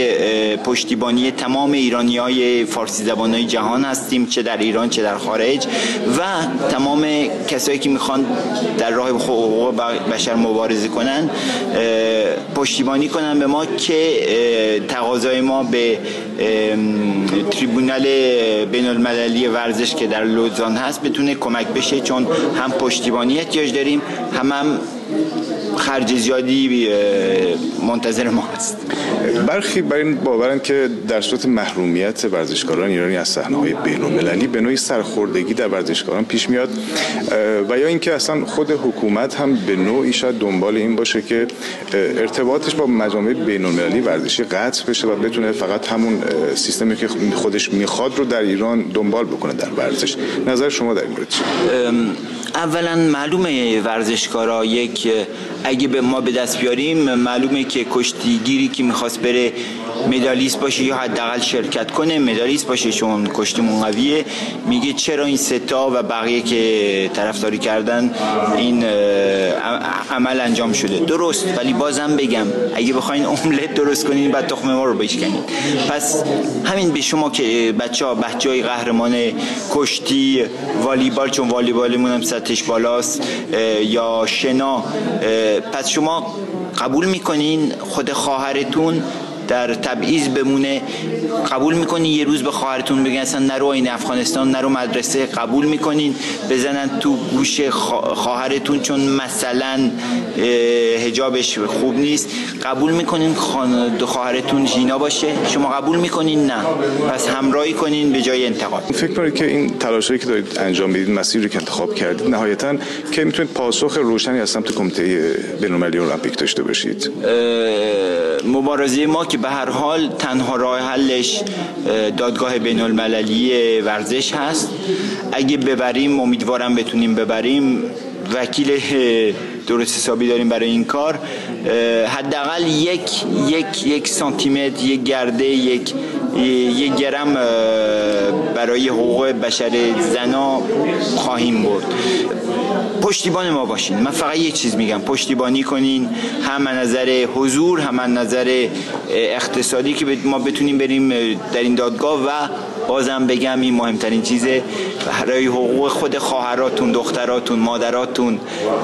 پشتیبانی تمام ایرانی‌های فارسی زبان‌های جهان هستیم، چه در ایران چه در خارج، و تمام کسایی که میخوان در راه حقوق بشر مبارزه کنن پشتیبانی کنن به ما که تقاضای ما به تریبونال بین المللی ورزش که در لوزان هست بتونه کمک بشه، چون هم پشتیبانی احتیاج داریم هم خرج زیادی منتظر ما هست. برخی بر این باورن که در صورت محرومیت ورزشکاران ایرانی از صحنه‌های بین‌المللی به نوعی سرخوردگی در ورزشکاران پیش میاد و یا اینکه اصلا خود حکومت هم به نوعی شاید دنبال این باشه که ارتباطش با مجامع بین‌المللی ورزشی قطع بشه و بتونه فقط همون سیستمی که خودش میخواد رو در ایران دنبال بکنه در ورزش. نظر شما در این مورد چیه؟ اولا معلومه ورزشکارا اگه به ما به دست بیاریم معلومه که کشتیگیری که میخواست بره مدالیست باشه یا حداقل شرکت کنه مدالیست باشه، چون کشتیمون قویه، میگه چرا این ستا و بقیه که طرفداری کردن این عمل انجام شده. درست، ولی بازم بگم اگه بخواین املت درست کنین بعد تخم ما رو بشکنین. پس همین به شما که بچه‌های قهرمان کشتی، والیبال، چون والیبالمون هم سطحش بالاست، یا شنا، پس شما قبول میکنین خود خواهرتون در تبعیض بمونه؟ قبول میکنین یه روز به خواهرتون بگن اصلا نرو این افغانستان، نرو مدرسه؟ قبول میکنین بزنن تو گوش خواهرتون چون مثلا حجابش خوب نیست؟ قبول میکنین خواهرتون ژینا باشه؟ شما قبول میکنین؟ نه. پس همراهی کنین به جای انتقاد. فکر کنید که این تلاشایی که دارید انجام میدید، مسیری که انتخاب کردید، نهایتاً که میتونید پاسخ روشنی از سمت کمیته بین‌المللی المپیک داشته باشید؟ مبارزه ما که به هر حال تنها راه حلش دادگاه بین المللی ورزش هست. اگه ببریم، امیدوارم بتونیم ببریم، وکیل درست حسابی داریم برای این کار، حداقل یک سانتیمتر، یک گرده، یک گرم برای حقوق بشر زنا خواهیم برد. پشتیبان ما باشین. من فقط یک چیز میگم، پشتیبانی کنین، هم از نظر حضور هم از نظر اقتصادی که ما بتونیم بریم در این دادگاه، و بازم بگم این مهمترین چیزه، برای حقوق خود خواهراتون، دختراتون، مادراتون،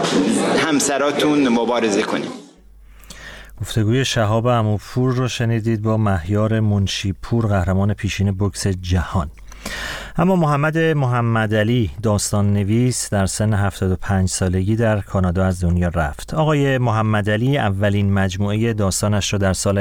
همسراتون مبارزه کنیم. گفتگوی شهاب عموپور رو شنیدید با مهیار منشیپور، قهرمان پیشین بوکس جهان. اما محمد علی داستان نویس در سن 75 سالگی در کانادا از دنیا رفت. آقای محمد علی اولین مجموعه داستانش را در سال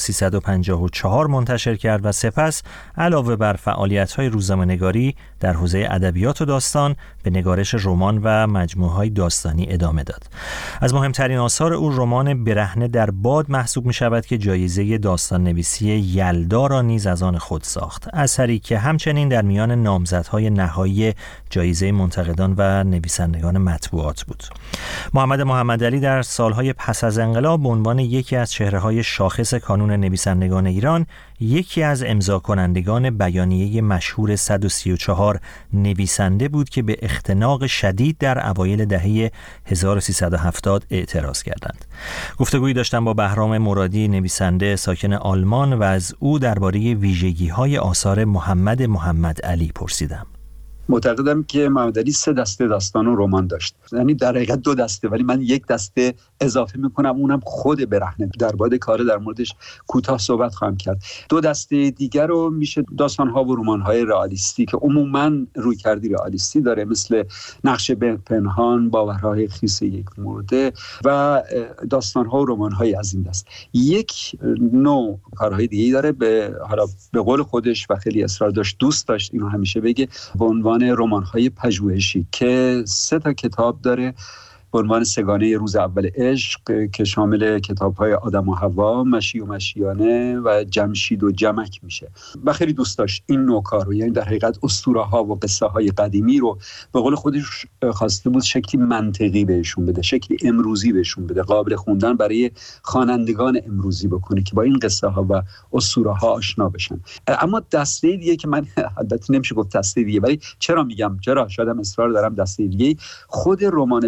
1354 منتشر کرد و سپس علاوه بر فعالیت‌های روزنامه‌نگاری در حوزه ادبیات و داستان به نگارش رمان و مجموعه‌های داستانی ادامه داد. از مهمترین آثار او رمان برهنه در باد محسوب می‌شود که جایزه داستان نویسی یلدا را نیز از آن خود ساخت. اثری که همچنین در میان نامزدهای نهایی جایزه منتقدان و نویسندگان مطبوعات بود. محمد علی در سالهای پس از انقلاب به عنوان یکی از چهره‌های شاخص کانون نویسندگان ایران، یکی از امضا کنندگان بیانیه مشهور 134 نویسنده بود که به اختناق شدید در اوایل دهه 1370 اعتراض کردند. گفتگویی داشتم با بهرام مرادی، نویسنده ساکن آلمان، و از او درباره ویژگی‌های آثار محمد علی پرسیدم. معتقدم که محمد علی 3 دسته داستان و رمان داشت، یعنی در حقیقت 2 دسته، ولی من یک دسته اضافه میکنم، اونم خود برهنه. در بعد کار در موردش کوتاه صحبت خواهم کرد. 2 دسته دیگر رو میشه داستان‌ها و رمان‌های رئالیستی که عموماً رویکردی رئالیستی داره، مثل نقش پنهان، باورهای خیس یک مرده و داستان‌ها و رمان‌های از این دست. یک نوع کارهای دیگه‌ای داره، به قول خودش و خیلی اصرار داشت، دوست داشت اینو همیشه بگه، به عنوان رمان‌های پژوهشی که 3 تا کتاب داره به عنوان سگانه روز اول عشق که شامل کتاب‌های آدم و حوا، مشی و مشیانه و جمشید و جمک میشه. و خیلی دوست داشت این نوع کار رو، یعنی در حقیقت اسطوره‌ها و قصه‌های قدیمی رو به قول خودش خواسته بود شکلی منطقی بهشون بده، شکلی امروزی بهشون بده، قابل خوندن برای خوانندگان امروزی بکنه که با این قصه‌ها و اسطوره‌ها آشنا بشن. اما دسته دیگه که من البته نمیشه گفت دسته دیگه، ولی چرا میگم، چرا شاید اصرار دارم دسته دیگه، خود رمان برهنه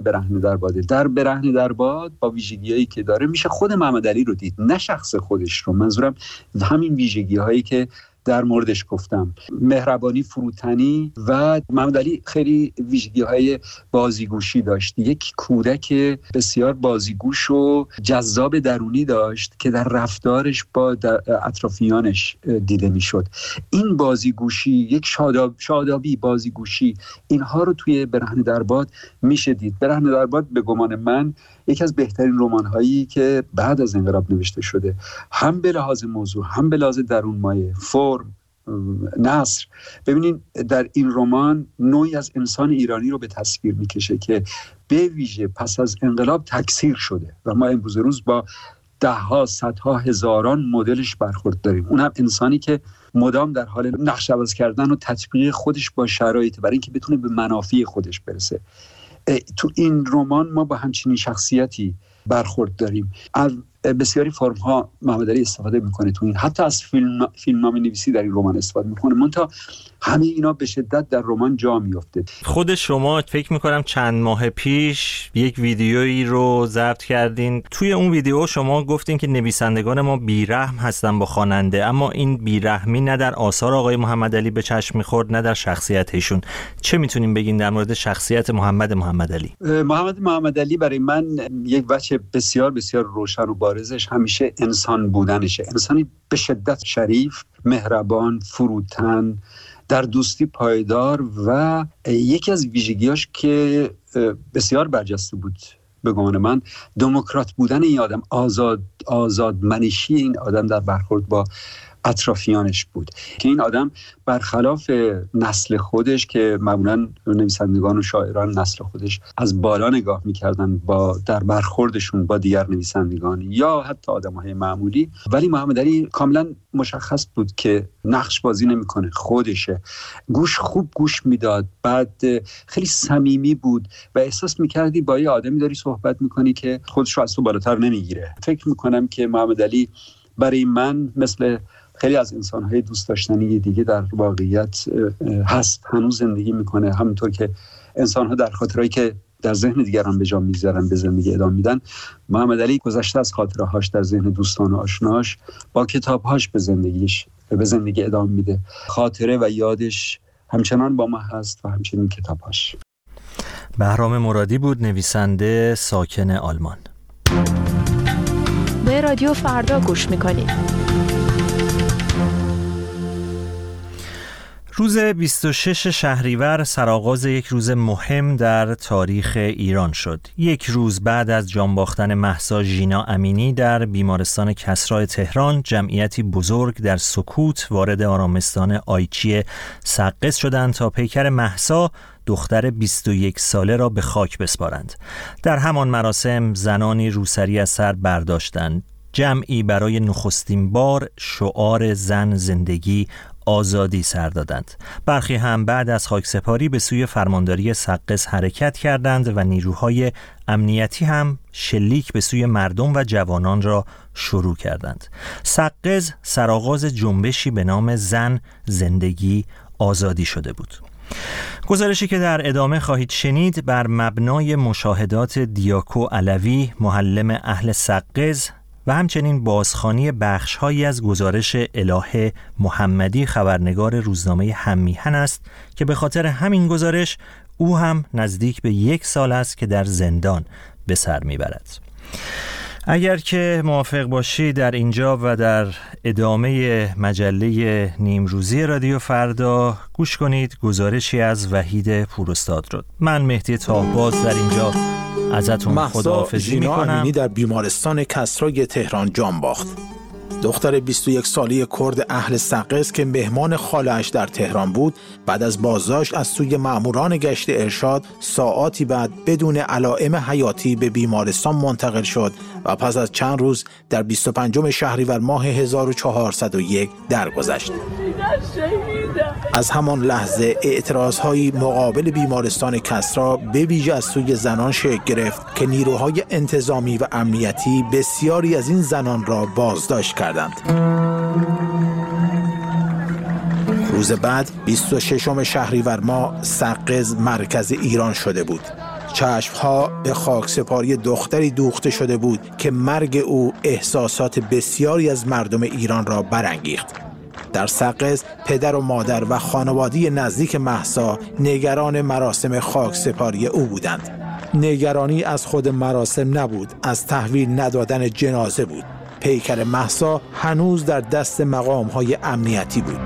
درباده. در برهنه درباد با ویژگی‌هایی که داره میشه خود محمد علی رو دید، نه شخص خودش رو. منظورم همین ویژگی‌هایی که در موردش گفتم، مهربانی، فروتنی. و محمد علی خیلی ویژگی‌های بازیگوشی داشت، یک کودک بسیار بازیگوش و جذاب درونی داشت که در رفتارش با اطرافیانش دیده میشد. این بازیگوشی، یک شادابی، بازیگوشی، اینها رو توی برهنه درباد میشه دید. برهنه درباد به گمان من یکی از بهترین رمان‌هایی که بعد از انقلاب نوشته شده، هم به لحاظ موضوع، هم به لحاظ درون مایه، فرم، نثر. ببینید در این رمان نوعی از انسان ایرانی رو به تصویر میکشه که به ویژه پس از انقلاب تکثیر شده و ما امروز روز با ده‌ها، صدها، هزاران مدلش برخورد داریم. اون هم انسانی که مدام در حال نقش عوض کردن و تطبیق خودش با شرایط برای اینکه بتونه به منافع خودش برسه. تو این رمان ما با همچین شخصیتی برخورد داریم. از بسیاری فرم ها محمد علی استفاده میکنه تو این، حتی از فیلمنامه نویسی در این رمان استفاده میکنه. منتها همه اینا به شدت در رمان جا میفته. خود شما فکر میکنم چند ماه پیش یک ویدیویی رو ضبط کردین. توی اون ویدیو شما گفتین که نویسندگان ما بیرحم هستن با خواننده، اما این بیرحمی نه در آثار آقای محمد علی به چشم میخورد نه در شخصیتشون. چه میتونیم بگین در مورد شخصیت محمد علی؟ محمد علی برای من یک وجه بسیار بسیار روشن و بارزش همیشه انسان بودنشه. انسانی به شدت شریف، مهربان، فروتن، در دوستی پایدار و یکی از ویژگیاش که بسیار برجسته بود به گمان من، دموکرات بودن این آدم، آزادمنشی این آدم در برخورد با اطرافیانش بود که این آدم برخلاف نسل خودش که معمولا نویسندگان و شاعران نسل خودش از بالا نگاه میکردن با در برخوردشون با دیگر نویسندگان یا حتی آدم‌های معمولی، ولی محمد علی کاملا مشخص بود که نقش بازی نمیکنه، خودشه. خوب گوش میداد، بعد خیلی صمیمی بود و احساس میکردی با یه آدمی داری صحبت میکنی که خودش رو از تو بالاتر نمیگیره. فکر میکنم که محمد علی برای من مثل خیلی از انسان‌های دوست داشتنی دیگه در واقعیت هست، هنوز زندگی میکنه. همونطور که انسان‌ها در خاطرهایی که در ذهن دیگران به جا میذارن به زندگی ادامه میدن، محمد علی گذشته از خاطره‌هاش در ذهن دوستان و آشناش با کتاب‌هاش به زندگی ادامه میده. خاطره و یادش همچنان با ما هست و همچنین کتاب‌هاش. بهرام مرادی بود، نویسنده ساکن آلمان. به رادیو فردا گوش میکنید. روز 26 شهریور سرآغاز یک روز مهم در تاریخ ایران شد. یک روز بعد از جان باختن مهسا ژینا امینی در بیمارستان کسری تهران، جمعیتی بزرگ در سکوت وارد آرامستان آیچی سقز شدند تا پیکر مهسا دختر 21 ساله را به خاک بسپارند. در همان مراسم زنانی روسری از سر برداشتند. جمعی برای نخستین بار شعار زن، زندگی، آزادی سر دادند. برخی هم بعد از خاکسپاری به سوی فرمانداری سقز حرکت کردند و نیروهای امنیتی هم شلیک به سوی مردم و جوانان را شروع کردند. سقز سرآغاز جنبشی به نام زن، زندگی، آزادی شده بود. گزارشی که در ادامه خواهید شنید بر مبنای مشاهدات دیاکو علوی، معلم اهل سقز و همچنین بازخوانی بخش‌هایی از گزارش اله محمدی، خبرنگار روزنامه هممیهن است که به خاطر همین گزارش او هم نزدیک به 1 سال است که در زندان به سر میبرد. اگر که موافق باشی در اینجا و در ادامه مجله نیمروزی رادیو فردا گوش کنید گزارشی از وحید پوراستاد رو. من مهدی تاهباز در اینجا ازتون خداحافظی میکنم. مهسا امینی در بیمارستان کسری تهران جان باخت. دختر 21 ساله کرد اهل سقز که مهمان خاله‌اش در تهران بود، بعد از بازداشت از سوی ماموران گشت ارشاد ساعاتی بعد بدون علائم حیاتی به بیمارستان منتقل شد و پس از چند روز در 25 شهریور ماه 1401 درگذشت. از همان لحظه اعتراض‌های مقابل بیمارستان کسری به ویژه از سوی زنان شکل گرفت که نیروهای انتظامی و امنیتی بسیاری از این زنان را بازداشت کردند. روز بعد 26 شهریور ماه سقز مرکز ایران شده بود. چشمها به خاکسپاری دختری دوخته شده بود که مرگ او احساسات بسیاری از مردم ایران را برانگیخت. در سقز پدر و مادر و خانواده نزدیک مهسا نگران مراسم خاکسپاری او بودند. نگرانی از خود مراسم نبود، از تحویل ندادن جنازه بود. پیکر مهسا هنوز در دست مقام‌های امنیتی بود.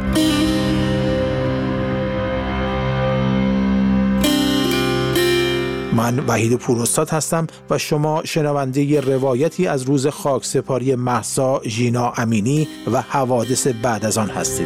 من وحید پوراستاد هستم و شما شنونده روایتی از روز خاکسپاری مهسا ژینا امینی و حوادث بعد از آن هستید.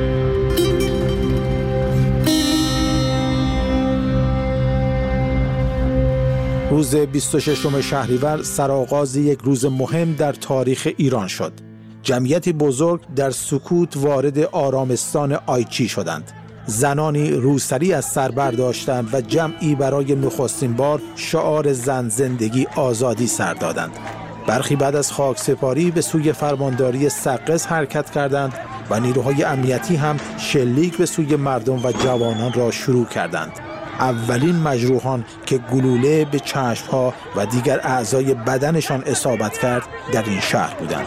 روز 26 شهریور سرآغاز یک روز مهم در تاریخ ایران شد. جمعیتی بزرگ در سکوت وارد آرامستان آیچی شدند. زنانی روسری از سر برداشتند و جمعی برای نخستین بار شعار زن زندگی آزادی سر دادند. برخی بعد از خاکسپاری به سوی فرمانداری سقز حرکت کردند و نیروهای امنیتی هم شلیک به سوی مردم و جوانان را شروع کردند. اولین مجروحان که گلوله به چشمها و دیگر اعضای بدنشان اصابت کرد در این شهر بودند.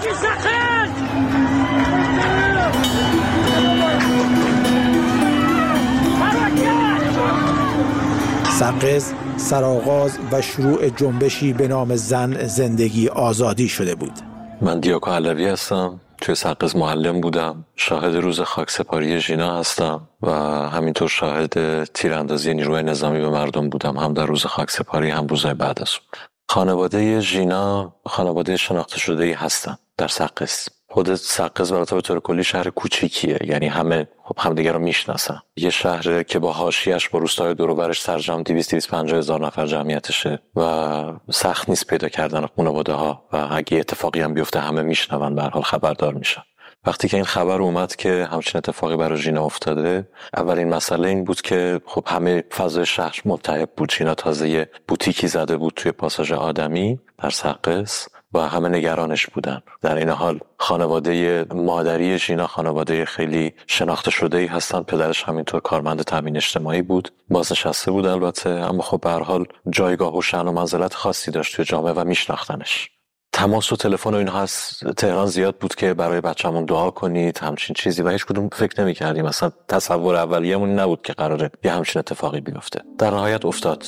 سقز سرآغاز و شروع جنبشی به نام زن زندگی آزادی شده بود. من دیاکو علوی هستم، توی سقز معلم بودم، شاهد روز خاکسپاری ژینا هستم و همینطور شاهد تیراندازی نیروی نظامی به مردم بودم، هم در روز خاکسپاری هم روزهای بعد از اون. خانواده ژینا خانواده شناخته شده‌ای هستن در سقز. خود سقز برای به طور کلی شهر کوچیکیه، یعنی همه همدیگه رو میشناسن. یه شهر که با حاشیه‌اش با روستاهای دور و برش سرجم 200-250 هزار نفر جمعیتشه و سخت نیست پیدا کردن خانواده‌ها و اگه اتفاقی هم بیفته همه میشنون، به هر حال خبردار میشن. وقتی که این خبر اومد که همچین اتفاقی برای ژینا افتاده، اولین مسئله این بود که خب همه فضای شهر ملتهب بود. ژینا تازه یه بوتیکی زده بود توی پاساژ آدمی در سقز و همه نگرانش بودن. در این حال خانواده مادری ژینا خانواده خیلی شناخته شده‌ای هستن. پدرش همینطور کارمند تامین اجتماعی بود، بازنشسته بود البته، اما خب به هر حال جایگاه و شأن و منزلت خاصی داشت توی جامعه و میشناختنش. تماس و تلفن و اینها از تهران زیاد بود که برای بچه‌مون دعا کنید، همچین چیزی، و هیچ کدوم فکر نمی‌کردیم، مثلا تصور اولیه‌مون نبود که قراره یه همچین اتفاقی بیفته. در نهایت افتاد.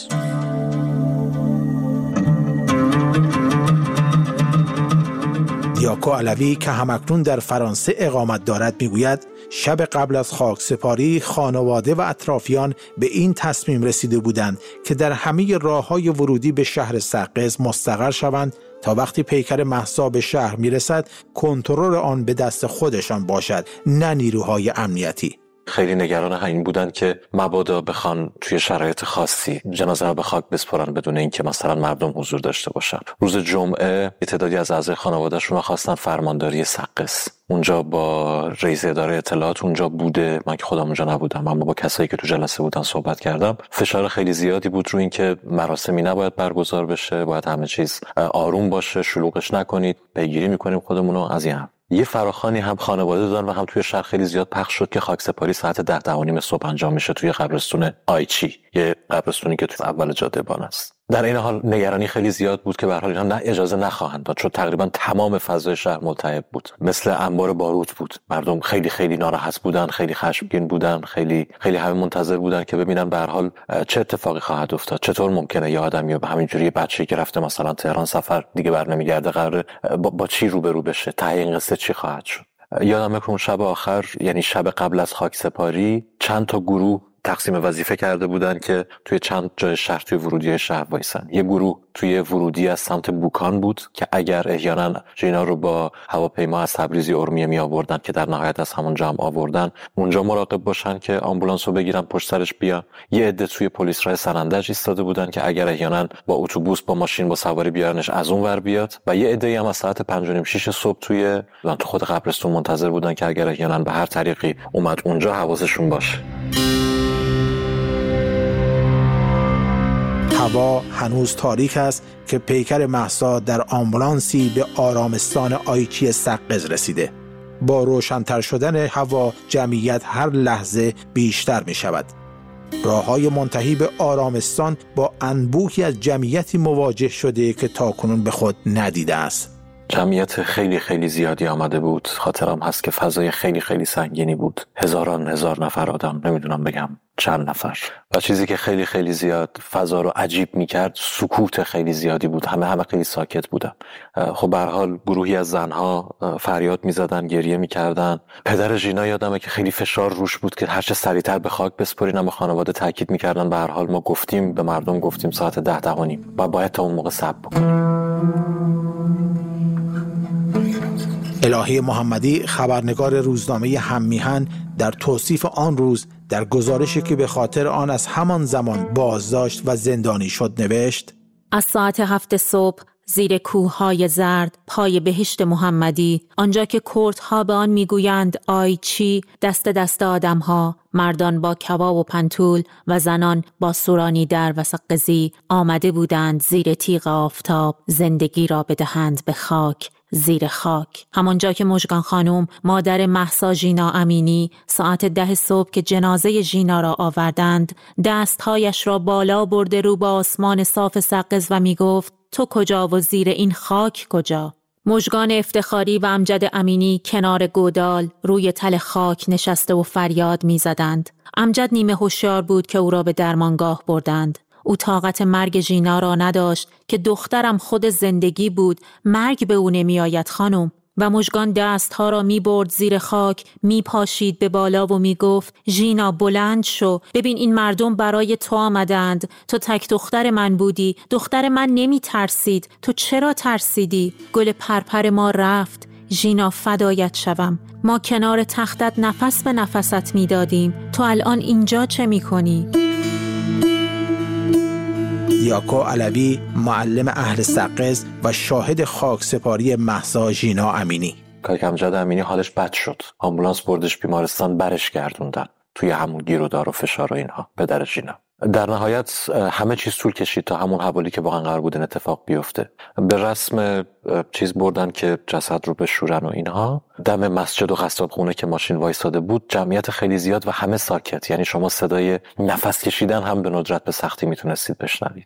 دیاکو علوی که همکنون در فرانسه اقامت دارد میگوید شب قبل از خاکسپاری خانواده و اطرافیان به این تصمیم رسیده بودند که در همه راه‌های ورودی به شهر سقز مستقر شوند تا وقتی پیکر مهسا به شهر میرسد کنترل آن به دست خودشان باشد، نه نیروهای امنیتی. خیلی نگران همین بودن که مبادا بخوان توی شرایط خاصی جنازه رو به خاک بسپارن بدون اینکه مثلا مردم حضور داشته باشن. روز جمعه تعدادی از اعضای خانواده‌شون خواستن فرمانداری سقز. اونجا با رئیس اداره اطلاعات اونجا بوده، من که خودم اونجا نبودم اما با کسایی که تو جلسه بودن صحبت کردم. فشار خیلی زیادی بود روی اینکه مراسمی نباید برگزار بشه، باید همه چیز آروم باشه، شلوغش نکنید، پیگیری می‌کنیم خودمون رو از این. یه فراخوانی هم خانواده دادن و هم توی شهر خیلی زیاد پخش شد که خاکسپاری ساعت 10-10:30 صبح انجام میشه توی قبرستون آیچی، یه قبرستونی که تو اول جاده‌بان است. در این حال نگرانی خیلی زیاد بود که به هر حال اینا نه اجازه نخواهند داد، چون تقریبا تمام فضای شهر ملتهب بود، مثل انبار باروت بود. مردم خیلی خیلی ناراحت بودن، خیلی خشمگین بودن، خیلی خیلی همه منتظر بودن که ببینن به هر حال چه اتفاقی خواهد افتاد. چطور ممکنه یه آدمی به همینجوری بچه‌ای که رفته مثلا تهران سفر دیگه برنمیگرده قراره با چی روبرو بشه؟ ته این قصه چی خواهد شد؟ یادمه که اون شب آخر، یعنی شب قبل از خاکسپاری، چند تا گروه تقسیم وظیفه کرده بودن که توی چند جای شهر توی ورودی شهر وایسن. یه گروه توی ورودی از سمت بوکان بود که اگر احیانا ژینا رو با هواپیما از تبریزی ارومیه می آوردن که در نهایت از همون جمع آوردن، اونجا مراقب باشن که آمبولانس رو بگیرن پشت سرش بیان. یه عده توی پلیس راه سنندج ایستاده بودن که اگر احیانا با اتوبوس با ماشین با سواری بیارنش از اون ور بیاد، و یه عده هم از ساعت 5:30-6 صبح توی خود قبرستون منتظر بودن که اگر احیانا به هر طریقی اومد اونجا حواسشون باشه. هوا هنوز تاریک است که پیکر مهسا در آمبولانسی به آرامستان آیچی سقز رسیده. با روشن‌تر شدن هوا جمعیت هر لحظه بیشتر می شود. راههای منتهی به آرامستان با انبوهی از جمعیتی مواجه شده که تاکنون به خود ندیده است. جمعیت خیلی خیلی زیادی آمده بود. خاطرم هست که فضای خیلی خیلی سنگینی بود. هزار نفر آدم، نمیدونم بگم چند نفر. و چیزی که خیلی خیلی زیاد فضا رو عجیب میکرد سکوت خیلی زیادی بود. همه خیلی ساکت بودن. خب به هر حال گروهی از زنها فریاد میزدن، گریه میکردن. پدر ژینا یادمه که خیلی فشار روش بود که هر چه سریعتر به خاک بسپرین، اما خانواده تاکید میکردن به هر حال ما گفتیم به مردم، گفتیم ساعت 10:30 و باید تا اون موقع صبر بکنیم. الهی محمدی خبرنگار روزنامه هممیهن در توصیف آن روز در گزارشی که به خاطر آن از همان زمان بازداشت و زندانی شد نوشت: از ساعت 7 صبح زیر کوههای زرد پای بهشت محمدی، آنجا که کردها به آن میگویند آیچی، دست آدمها، مردان با کباب و پنتول و زنان با سورانی در و سقزی آمده بودند زیر تیغ آفتاب زندگی را بدهند به خاک، زیر خاک. همانجا که مژگان خانم مادر مهسا ژینا امینی ساعت 10 صبح که جنازه ژینا را آوردند دستهایش را بالا برده رو به آسمان صاف سقز و می گفت تو کجا و زیر این خاک کجا؟ مژگان افتخاری و امجد امینی کنار گودال روی تل خاک نشسته و فریاد می زدند. امجد نیمه هوشیار بود که او را به درمانگاه بردند. او طاقت مرگ ژینا را نداشت که دخترم خود زندگی بود، مرگ به او نمی آید خانم. و مژگان دستها را می برد زیر خاک، می پاشید به بالا و می گفت ژینا بلند شو، ببین این مردم برای تو آمدند، تو تک دختر من بودی، دختر من نمی ترسید، تو چرا ترسیدی؟ گل پرپر ما رفت، ژینا فدایت شوم، ما کنار تختت نفس به نفست می دادیم، تو الان اینجا چه می کنی؟ دیاکو علوی، معلم اهل سقز و شاهد خاک سپاری مهسا ژینا امینی. کاک امجد امینی حالش بد شد، آمبولانس بردش بیمارستان، برش گردوندن توی همون گیرودار و فشار و اینها. پدر ژینا در نهایت همه چیز طول کشید تا همون حوالی که واقعا قرار بود این اتفاق بیفته. به رسم چیز بردن که جسد رو بشورن و اینها. دم مسجد و قصابخونه که ماشین وایساده بود جمعیت خیلی زیاد و همه ساکت، یعنی شما صدای نفس کشیدن هم به ندرت به سختی میتونستید بشنوید.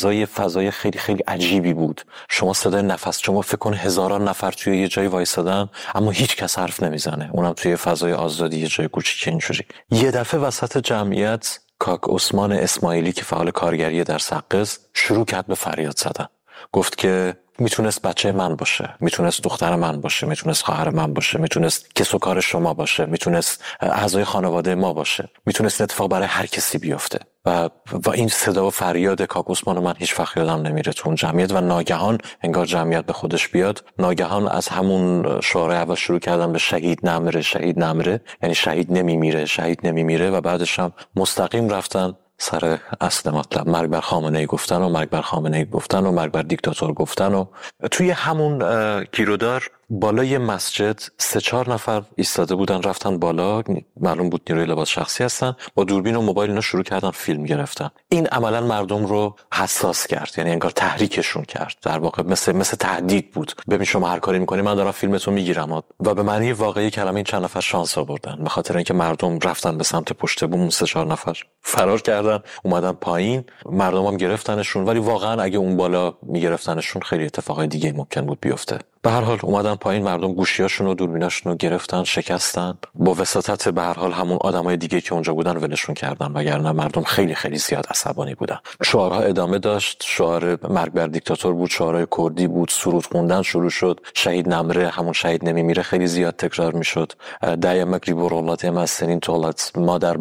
فضای خیلی خیلی عجیبی بود. شما صدای نفس، شما فکر کن هزاران نفر توی یه جایی وایسادن اما هیچ کس حرف نمیزنه، اونم توی فضای آزادی یه جای کوچیک اینجوری. یه دفعه وسط جمعیت کاک عثمان اسماعیلی که فعال کارگری در سقز شروع کرد به فریاد زدن. گفت که میتونست بچه من باشه، میتونست دختر من باشه، میتونست خواهر من باشه، میتونست کس و کار شما باشه، میتونست اعضای خانواده ما باشه، میتونست اتفاق برای هر کسی بیفته. و این صدا و فریاد کاک عثمان من هیچ وقت یادم نمیره تو اون جمعیت. و ناگهان انگار جمعیت به خودش بیاد، ناگهان از همون شعار اول شروع کردن به شهید نمیره، شهید نمیره، یعنی شهید نمیمیره، شهید نمیمیره. و بعدش هم مستقیم رفتن سر اصل مطلب، مرگ بر خامنه‌ای گفتن و مرگ بر خامنه‌ای گفتن و مرگ بر دیکتاتور گفتن. و توی همون گیرودار بالای مسجد 3-4 نفر ایستاده بودن، رفتن بالا، معلوم بود نیروی لباس شخصی هستن، با دوربین و موبایل اینا شروع کردن فیلم گرفتن. این عملا مردم رو حساس کرد، یعنی انگار تحریکشون کرد، در واقع مثل تهدید بود. ببین شما هر کاری میکنی من دارم فیلمتو میگیرم. و به معنی واقعی کلمه این چند نفر شانس آوردن، به خاطر اینکه مردم رفتن به سمت پشت بوم، 3-4 نفر فرار کردن اومدن پایین، مردم هم گرفتنشون. ولی واقعا اگه اون بالا میگرفتنشون خیلی اتفاقای دیگه ممکن بود بیفته. به هر حال اومدن پایین، مردم گوشیاشون و دوربیناشون رو گرفتن، شکستن، با وساطت به هر حال همون آدمای دیگه که اونجا بودن ولشون کردن، وگرنه مردم خیلی خیلی زیاد عصبانی بودن. شعارها ادامه داشت، شعار مرگ بر دیکتاتور بود، شعارهای کردی بود، سرود خوندن شروع شد، شهید نمیره، همون شهید نمیمیره خیلی زیاد تکرار میشد. دایمک ریبورولات مسنین تولات، مادر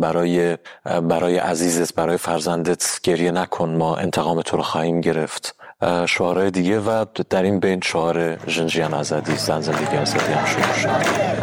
برای عزیزت، برای فرزندت گریه نکن، ما انتقام تو رو خواهیم گرفت. شعارهای دیگه و در این بین شعار ژنجیان آزادی، زن زندگی آزادی هم شروع شد.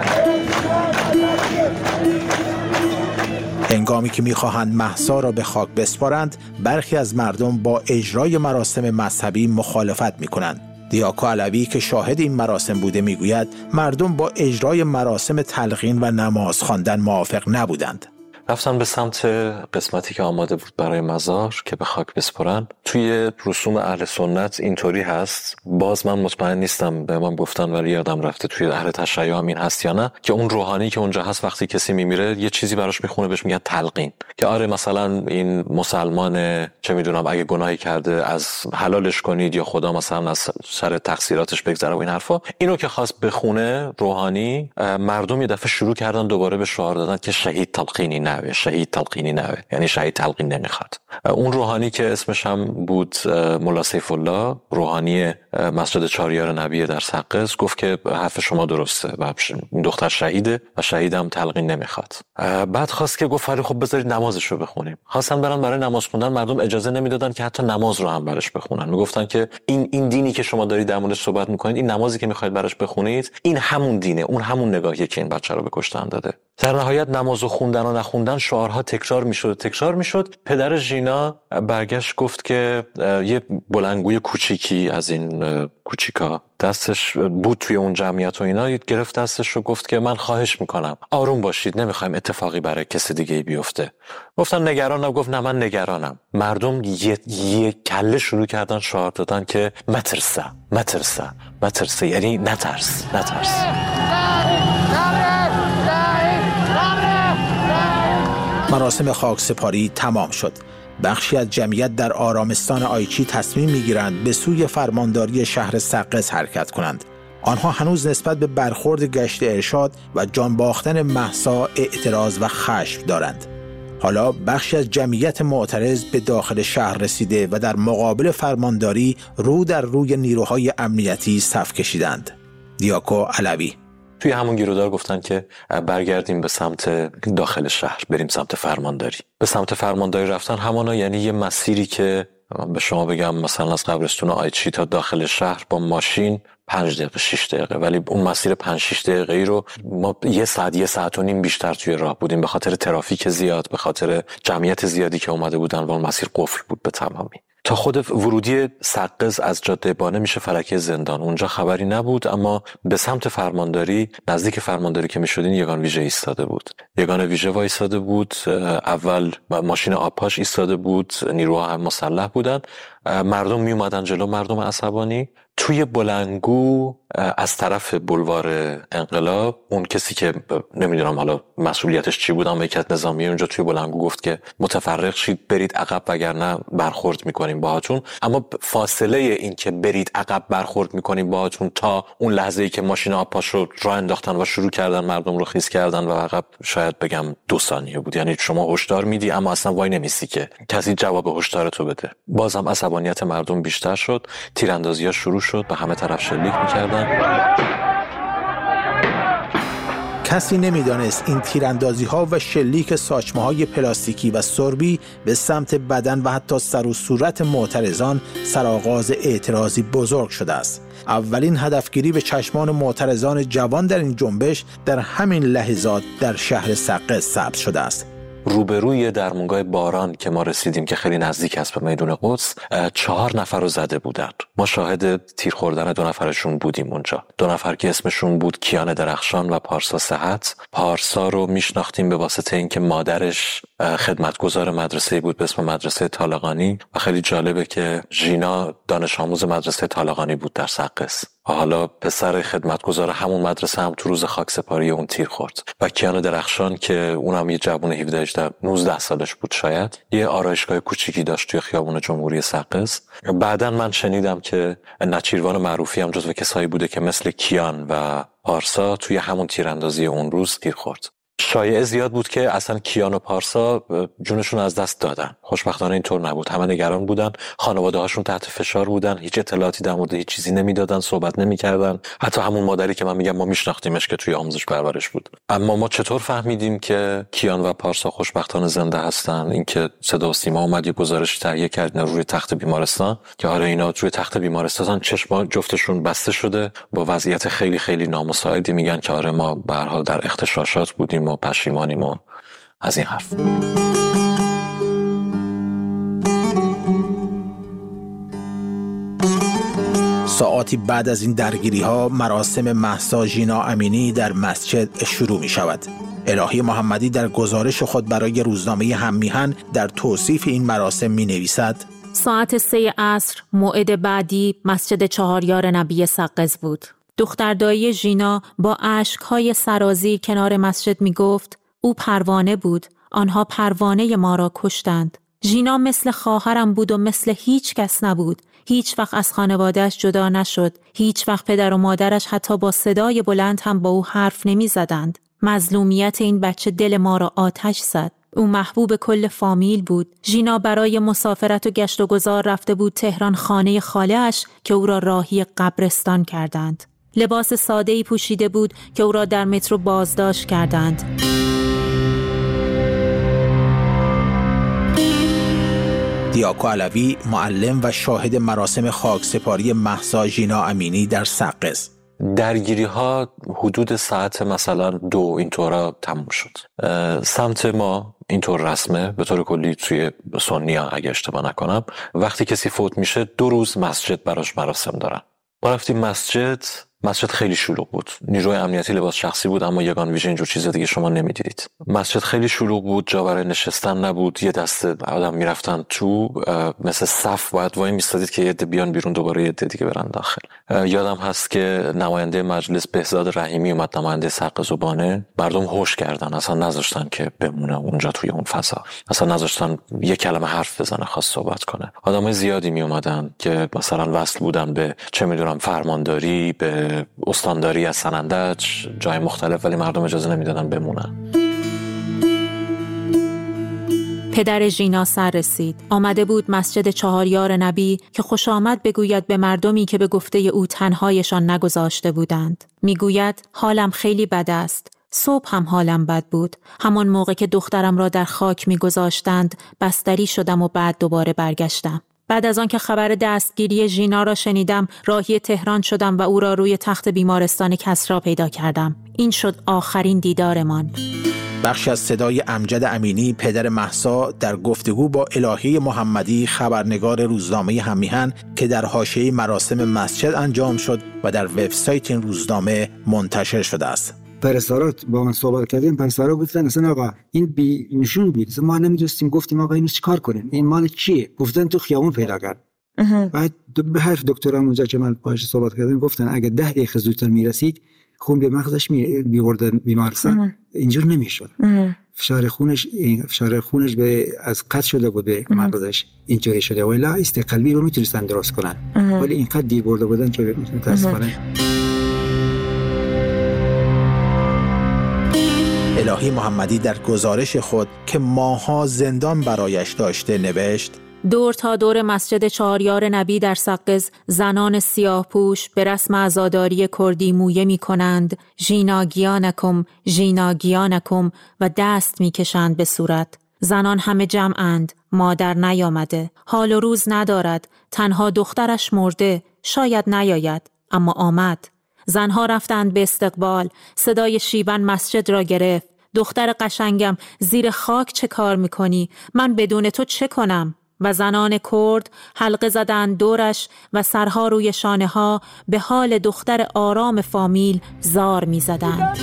هنگامی که می‌خواهند مهسا را به خاک بسپارند، برخی از مردم با اجرای مراسم مذهبی مخالفت می‌کنند. دیاکو علوی که شاهد این مراسم بوده میگوید مردم با اجرای مراسم تلقین و نماز خواندن موافق نبودند. رفتن به سمت قسمتی که آماده بود برای مزار که به خاک بسپرن. توی رسوم اهل سنت اینطوری هست، باز من مطمئن نیستم، به من گفتن ولی یادم رفته توی اهل تشیع هم این هست یا نه، که اون روحانی که اونجا هست وقتی کسی میمیره یه چیزی براش میخونه، بهش میگن تلقین، که آره مثلا این مسلمان چه میدونم اگه گناهی کرده از حلالش کنید یا خدا مثلا از سر تقصیراتش بگذره و این حرفا. اینو که خواست بخونه روحانی، مردم یه دفعه شروع کردن دوباره به شعار دادن که شهید تلقینی نوه، شهید تلقینی نوه، یعنی شهید تلقین نمیخواد. اون روحانی که اسمش هم بود ملا سیف الله، روحانی مسجد چاریار نبی در سقز، گفت که حرف شما درسته و این دختر شهیده و شهیدم تلقین نمیخواد. بعد خواست که گفت خب بذارید نمازشو بخونیم. خواستن برن برای نماز خوندن، مردم اجازه نمیدادن که حتی نماز رو هم براش بخونن. میگفتن که این دینی که شما دارید در موردش صحبت میکنید، این نمازی که میخواید براش بخونید، این همون دینه، اون همون نگاهیه که این بچه رو به کشتن داده. در نهایت نمازو خوندن و نخوندن، شعارها تکرار میشد. پدر ژینا برگشت گفت که یه بلندگوی کوچیکی از این کوچیکا دستش بود توی اون جمعیت و اینا، گرفت دستش رو گفت که من خواهش میکنم آروم باشید، نمیخوایم اتفاقی برای کسی دیگه بیفته. گفتن نگرانم؟ گفت نه من نگرانم. مردم یه کله شروع کردن شعار دادن که مترسه، یعنی نترس. مراسم خاکسپاری تمام شد. بخشی از جمعیت در آرامستان آیچی تصمیم میگیرند به سوی فرمانداری شهر سقز حرکت کنند. آنها هنوز نسبت به برخورد گشت ارشاد و جان باختن مهسا اعتراض و خشم دارند. حالا بخشی از جمعیت معترض به داخل شهر رسیده و در مقابل فرمانداری رو در روی نیروهای امنیتی صف کشیدند. دیاکو علوی: توی همون گیرودار گفتن که برگردیم به سمت داخل شهر، بریم سمت فرمانداری. به سمت فرمانداری رفتن همانا یعنی یه مسیری که به شما بگم مثلا از قبرستون آیچی تا داخل شهر با ماشین 5 دقیقه 6 دقیقه، ولی اون مسیر 5-6 دقیقه‌ای رو ما یه ساعت و نیم بیشتر توی راه بودیم، به خاطر ترافیک زیاد، به خاطر جمعیت زیادی که اومده بودن و اون مسیر قفل بود به تمامی. تا خود ورودی سقز از جاده بانه میشه فلکه زندان، اونجا خبری نبود، اما به سمت فرمانداری، نزدیک فرمانداری که میشدین، یگان ویژه ایستاده بود. اول ماشین آبپاش ایستاده بود، نیروها هم مسلح بودن، مردم می اومدن جلو، مردم عصبانی. توی بلندگو از طرف بولوار انقلاب، اون کسی که نمیدونم حالا مسئولیتش چی بود، اما یکی از نظامی اونجا توی بلندگو گفت که متفرق شید، برید عقب وگرنه برخورد میکنیم باهاتون. اما فاصله این که برید عقب برخورد میکنیم باهاتون تا اون لحظه‌ای که ماشین آبپاش رو راه انداختن و شروع کردن مردم رو خیس کردن و عقب، شاید بگم 2 ثانیه بود. یعنی شما هشدار میدی اما اصلا وای نمیسی که کسی جواب هشدارتو بده. بازم عصبانیت مردم بیشتر شد، تیراندازی‌ها شروع شد، به همه طرف شلیک می‌کردن. کسی نمی‌دانست این تیراندازی‌ها و شلیک ساچمه‌های پلاستیکی و سربی به سمت بدن و حتی سر و صورت معترضان سرآغاز اعتراضی بزرگ شده است. اولین هدفگیری به چشمان معترضان جوان در این جنبش در همین لحظات در شهر سقز ثبت شده است. روبروی درمونگاه باران که ما رسیدیم که خیلی نزدیک است به میدون قدس، 4 نفر رو زده بودن. ما شاهد تیر خوردن 2 نفرشون بودیم اونجا. 2 نفر که اسمشون بود کیان درخشان و پارسا صحت. پارسا رو میشناختیم به واسطه اینکه مادرش خدمتگزار مدرسه بود به اسم مدرسه طالقانی و خیلی جالبه که ژینا دانش آموز مدرسه طالقانی بود در سقز. حالا پسر خدمتگزار همون مدرسه هم تو روز خاکسپاری اون تیر خورد. و کیان درخشان که اونم یه جوون 19 سالش بود، شاید یه آرایشگاه کوچیکی داشت توی خیابون جمهوری سقز. بعدن من شنیدم که نچیروان معروفی هم جزو کسایی بوده که مثل کیان و پارسا توی همون تیراندازی اون روز تیر خورد. شایعه زیاد بود که اصلا کیان و پارسا جونشون از دست دادن. خوشبختانه اینطور نبود. همه نگران بودن، خانواده هاشون تحت فشار بودن، هیچ اطلاعاتی در مورد هیچ چیزی نمیدادن، صحبت نمیکردن. حتی همون مادری که من میگم ما میشناختیمش که توی آموزش پرورش بود. اما ما چطور فهمیدیم که کیان و پارسا خوشبختانه زنده هستن؟ اینکه صدا و سیما اومد یه گزارش تهیه کرد روی تخت بیمارستان که آره اینا روی تخت بیمارستان، چشم جفتشون بسته شده، با وضعیت خیلی خیلی نامساعدی میگن که آره ما به هر حال در اغتشاشات بودیم و پشیمانیم و از این حرف. ساعاتی بعد از این درگیری ها مراسم مهسا ژینا امینی در مسجد شروع می شود. الهی محمدی در گزارش خود برای روزنامه هم‌میهن در توصیف این مراسم می‌نویسد: ساعت 3 عصر موعد بعدی مسجد چهاریار نبی سقز بود. دختردایی ژینا با اشک‌های سرازیر کنار مسجد می‌گفت او پروانه بود. آنها پروانه ما را کشتند. ژینا مثل خواهرم بود و مثل هیچ کس نبود. هیچ وقت از خانواده‌اش جدا نشد. هیچ وقت پدر و مادرش حتی با صدای بلند هم با او حرف نمی‌زدند. مظلومیت این بچه دل ما را آتش زد. او محبوب کل فامیل بود. ژینا برای مسافرت و گشت و گذار رفته بود تهران خانه خاله‌اش که او را راهی قبرستان کردند. لباس ساده‌ای پوشیده بود که او را در مترو بازداشت کردند. دیاکو علوی، معلم و شاهد مراسم خاکسپاری مهسا ژینا امینی در سقز: درگیری ها حدود ساعت مثلا 2 اینطورا تموم شد. سمت ما اینطور رسمه به طور کلی توی سنی‌ها اگه اشتباه نکنم، وقتی کسی فوت میشه 2 روز مسجد براش مراسم دارن. ما رفتیم مسجد خیلی شلوغ بود. نیروی امنیتی لباس شخصی بود، اما یگان ویژه اینجور چیز دیگه شما نمیدیدید. مسجد خیلی شلوغ بود، جا برای نشستن نبود. یه دسته آدم میرفتن تو، مثل صف باید وای میستادید که یه عده بیان بیرون، دوباره یه عده دیگه برن داخل. یادم هست که نماینده مجلس بهزاد رحیمی اومد، نماینده سقزوبانه، مردم هوش کردن، اصلا نذاشتن که بمونه اونجا توی اون فضا، اصلا نذاشتن یه کلمه حرف بزنه، خواست صحبت کنه. آدمای زیادی می اومدن که مثلا وصل بودن به چه میدونم فرمانداری، به استانداری از سنندج، جای مختلف، ولی مردم اجازه نمیدادن بمونن. پدر ژینا سر رسید. آمده بود مسجد چهاریار نبی که خوش آمد بگوید به مردمی که به گفته او تنهایشان نگذاشته بودند. میگوید حالم خیلی بد است. صبح هم حالم بد بود. همان موقع که دخترم را در خاک میگذاشتند بستری شدم و بعد دوباره برگشتم. بعد از آن که خبر دستگیری ژینا را شنیدم راهی تهران شدم و او را روی تخت بیمارستان کسری پیدا کردم. این شد آخرین دیدارمان. بخش از صدای امجد امینی، پدر مهسا، در گفتگو با الهی محمدی، خبرنگار روزنامه هم‌میهن که در حاشیه مراسم مسجد انجام شد و در وبسایت این روزنامه منتشر شده است. پرستارات با من صحبت کردیم، پرستارا گفتن اصلا آقا این بی نشون بود، ما نمی‌دونستیم، گفتیم آقا اینو چیکار کنیم، این مال چیه؟ گفتن تو خیابون پیدا کرد. بعد به حرف دکترم اونجا که من باهاش صحبت کردم گفتن اگه 10 دقیقه زودتر میرسید خون به مغزش می‌آوردن بیمارستان، اینجور نمیشد. فشار خونش به از قطع شده بود به مغزش، اینجوری شده، ولی است قلبی رو میتونستن درست کنن، ولی اینقدر دیر برده بودن که متاسفانه. الهی محمدی در گزارش خود که ماها زندان برایش داشته نوشت: دور تا دور مسجد چهاریار نبی در سقز زنان سیاه پوش به رسم عزاداری کردی مویه می کنند ژینا گیانکم ژینا گیانکم و دست می کشند به صورت. زنان همه جمعند، مادر نیامده، حال و روز ندارد، تنها دخترش مرده، شاید نیاید، اما آمد. زنها رفتند به استقبال، صدای شیون مسجد را گرفت. دختر قشنگم، زیر خاک چه کار میکنی؟ من بدون تو چه کنم؟ و زنان کرد حلقه زدند دورش و سرها روی شانه ها به حال دختر آرام فامیل زار می زدند.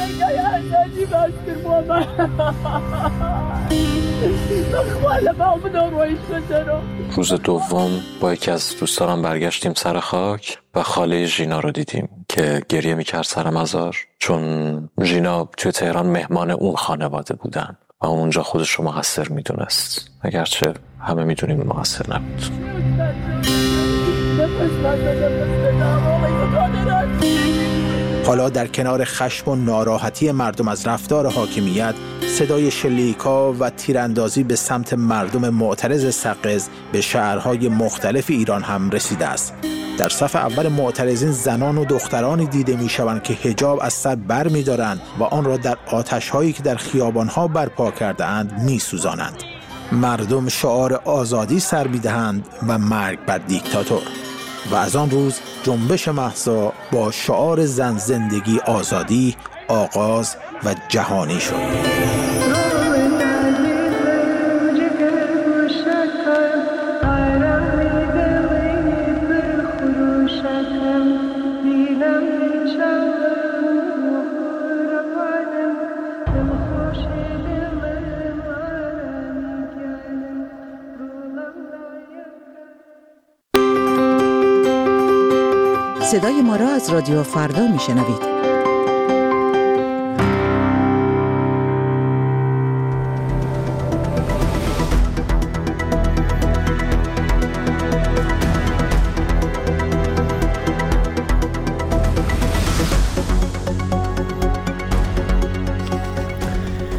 روز دوم با یکی از دوستانم برگشتیم سر خاک و خاله ژینا رو دیدیم که گریه میکرد سر مزار، چون ژینا توی تهران مهمان اون خانواده بودن و اونجا خودش رو مقصر میدونست، اگرچه همه میدونیم مقصر نبود. حالا در کنار خشم و ناراحتی مردم از رفتار حاکمیت، صدای شلیکا و تیراندازی به سمت مردم معترض سقز به شهرهای مختلف ایران هم رسیده است. در صف اول معترضین زنان و دخترانی دیده میشوند که حجاب از سر بر می‌دارند و آن را در آتش‌هایی که در خیابان‌ها برپا کرده‌اند می‌سوزانند. مردم شعار آزادی سر می‌دهند و مرگ بر دیکتاتور. و از آن روز جنبش مهسا با شعار زن زندگی آزادی آغاز و جهانی شد. صدای ما را از رادیو فردا میشنوید.